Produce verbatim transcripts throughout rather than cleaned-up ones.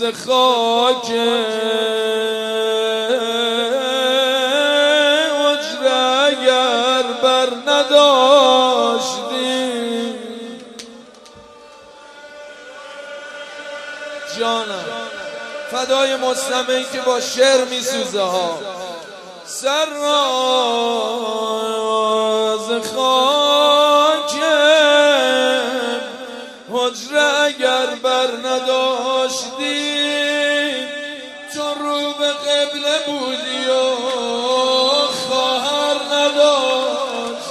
خاک حجره اگر بر نداشتی جانم فدای مسلمه که با شعر میسوزه ها سر راز خاک حجره اگر بر نداشتی تو رو به قبله بودی و خواهر نداشت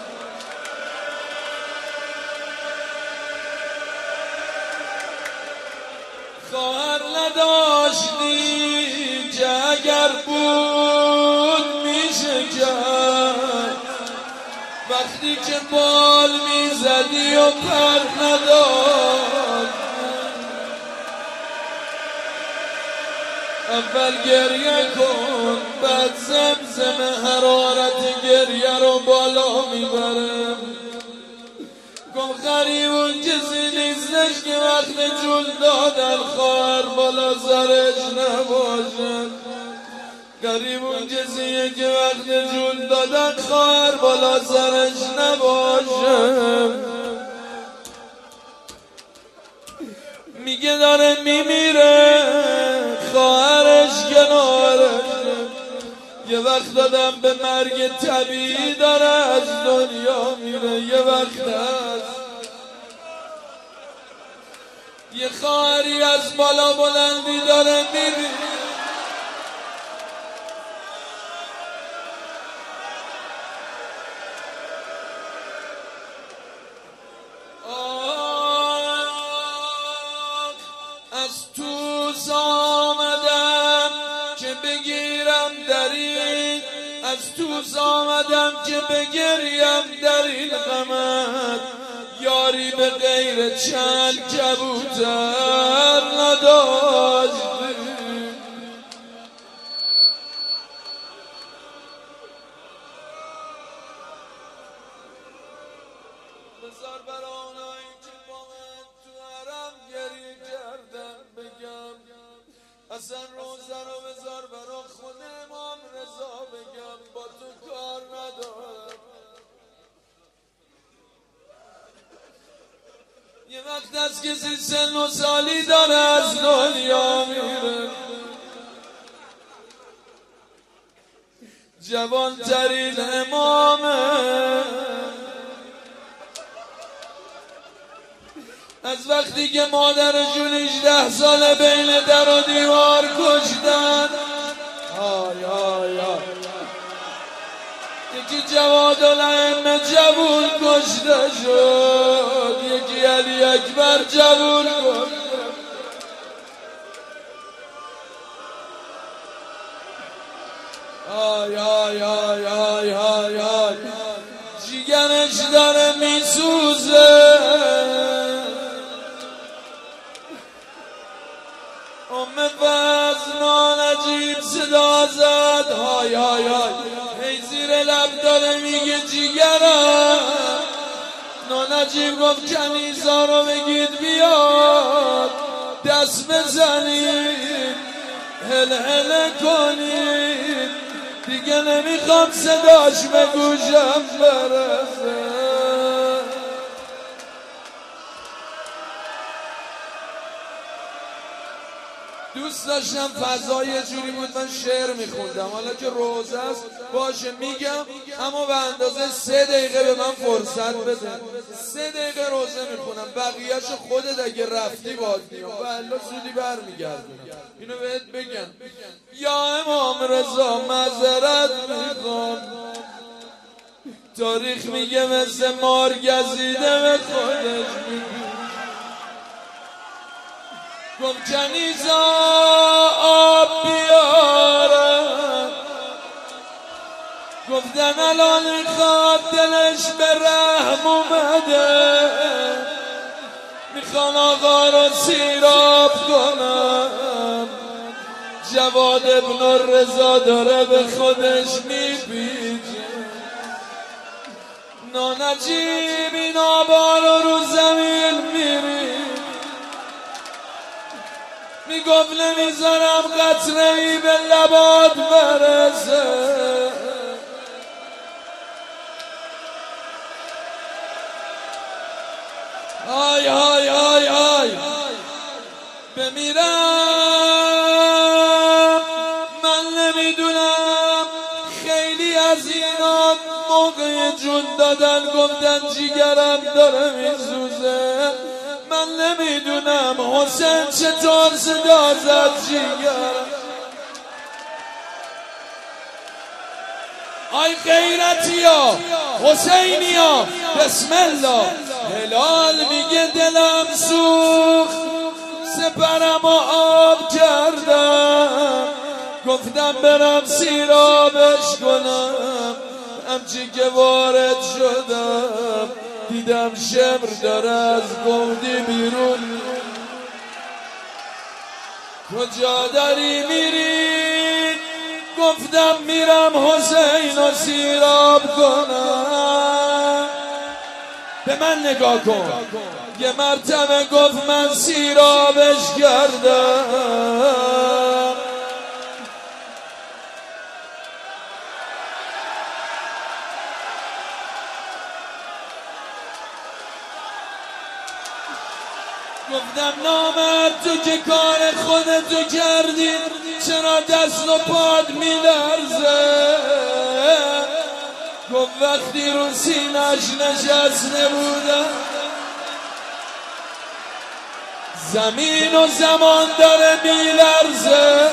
خواهر نداشتی که اگر بود میشه کرد وقتی که بال میزدی و پر نداشت اول گریه کن بعد زمزمه حرارت گریه رو بالا میبره گم غریبون کسی نیستش که وقت جون دادن خواهر بالا سرش نباشه غریبون کسیه که وقت جون دادن خواهر بالا سرش نباشه میگه داره میمیره خواهرش کنارش یه وقت دادم به مرگ طبیعی داره از دنیا میره یه وقت هست یه خواهری از بالا بلندی داره میبینه از توز آمدم که بگیرم در این از توز آمدم که بگریم در این غمت یاری به غیر چند کبوتر نداشتی بذار برا اونایی که با من تو حرم گریه کردن بگم اصلا روزه رو بذار برا خود امام رضا بگم با تو کار ندارم یه وقت از کسی سن و سالی داره از دنیا میره جوان ترین امامه از وقتی که مادرشون هجده ساله بین در و دیوار کشتن آی آی آی یکی جواد الائمه جوون کشته شد یکی علی اکبر جوون کشته آی آی آی آی آی آی جیگرش داره میسوزه ام وزنان عجیب صدا زد های های های هی زیر لب داره میگه جیگرم نانجیب گفت کنیزا رو بگید بیاد دست بزنید هل هل کنید دیگه نمیخوام صداش به گوشم برسه دوست داشتم فضای یه جوری بود من شعر میخوندم حالا که روزه است باشه میگم اما به اندازه سه دقیقه به من فرصت بده سه دقیقه روزه میخونم بقیهشو خودت اگه رفتی باد میام و الا زودی برمیگردونم اینو بهت بگم یا امام رضا معذرت میخوام تاریخ میگه مثل مار گزیده به خودش میگه گفت کنیزا آب بیارم گفتن الان میخواد دلش به رحم اومده میخوان آقا رو سیراب کنم جواد ابن الرضا داره به خودش میپیچه نانجیب این آبا رو رو زمین میری میگه گفت نمیذارم قطره‌ای به لبات برسه. آی آی آی آی بمیرم من نمیدونم. خیلی از اینا موقع جون دادن گفتن جیگرم داره میسوزه. من نمیدونم حسین چطور صدا زد جیگرم. آی غیرتیا حسینیا بسم الله. هلال میگه دلم سوخت سپرم و آب کردم. گفتم برم سیرابش کنم. همچی که وارد شدم دیدم شمر داره از گودی بیرون. کجا داری میری؟ گفتم میرم حسین و سیراب کنم. به من نگاه کن. یه مرتبه گفت من سیرابش کردم. گفتم نامرد تو که کار خودتو کردی چرا دست و پاد میلرزه؟ گفت وقتی رو سینش نشسته بودم زمین و زمان داره میلرزه.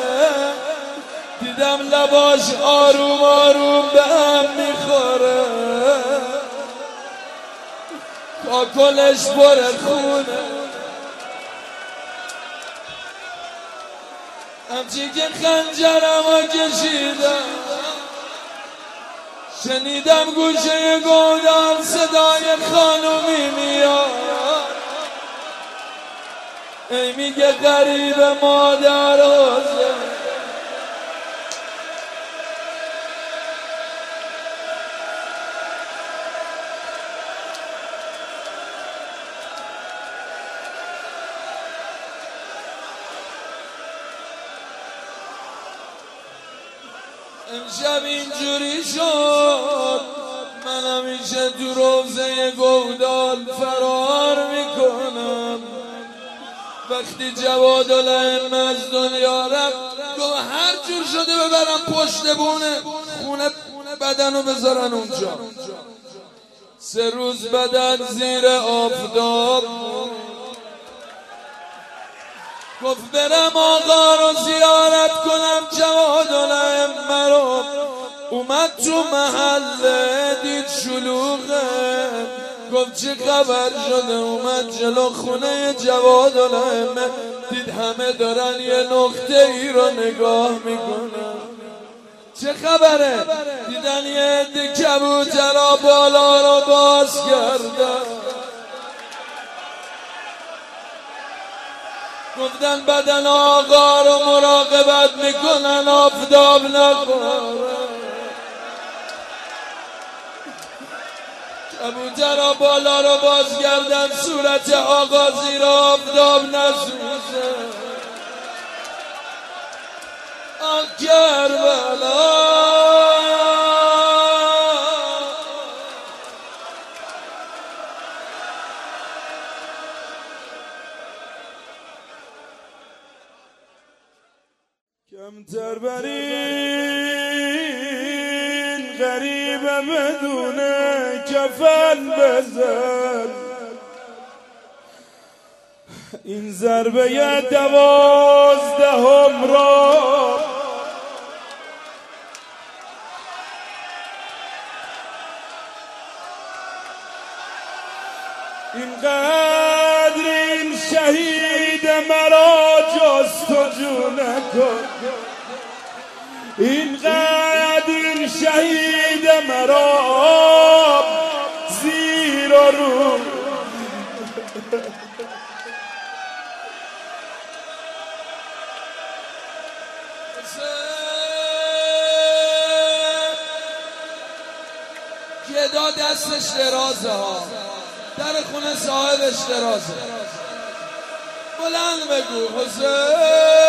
دیدم لباش آروم آروم به هم میخوره. کاکلش پر خونه. همچی که خنجرم ها کشیدم شنیدم گوشه گودال صدای خانومی میاد. ای میگه غریب مادر حسین. امشب اینجوری شد من همیشه تو روزه گودال فرار میکنم. وقتی جوادالائمه از دنیا رفت گفت هر جور شده ببرم پشت بونه خونه بدنو بذارن اونجا. سه روز بدن زیر آفتاب. گفت برم آقا رو زیارت کنم جوادالائمه رو. اومد تو محله دید شلوغه. گفت چه خبر شده؟ اومد جلو خونه جوادالائمه دید همه دارن یه نقطه ای رو نگاه میکنن. چه خبره؟ دیدن یه عده کبوترها بالا رو باز کردن. گفتن بدن آقا رو مراقبت میکنن آفتاب نخوره. کبوترها بالا رو باز کردن صورت آقا زیر آفتاب نسوزه. آه کربلا کمتر برین غریبه بدون کفن بزن. این ضربه دوازدهم را اینقدر این شهید مرا جستجو نکن. اینقدر این شهید مرا زیر و رو گدا دستش درازه ها. در خونه صاحبش درازه. بلند بگو حسین.